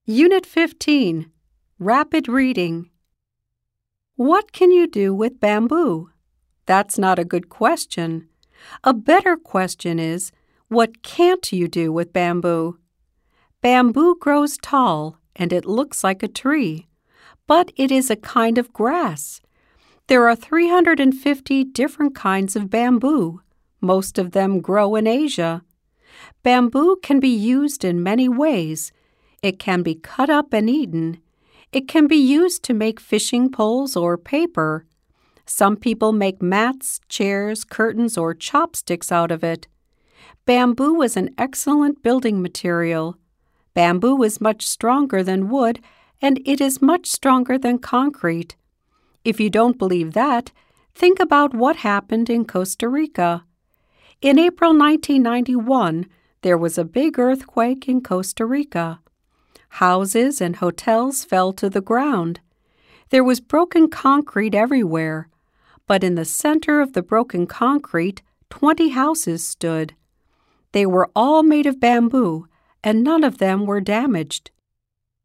Unit 15, Rapid Reading. What can you do with bamboo? That's not a good question. A better question is, what can't you do with bamboo? Bamboo grows tall and it looks like a tree, but it is a kind of grass. There are 350 different kinds of bamboo. Most of them grow in Asia. Bamboo can be used in many ways. It can be cut up and eaten. It can be used to make fishing poles or paper. Some people make mats, chairs, curtains, or chopsticks out of it. Bamboo is an excellent building material. Bamboo is much stronger than wood, and it is much stronger than concrete. If you don't believe that, think about what happened in Costa Rica. In April 1991, there was a big earthquake in Costa Rica. Houses and hotels fell to the ground. There was broken concrete everywhere, but in the center of the broken concrete, 20 houses stood. They were all made of bamboo, and none of them were damaged.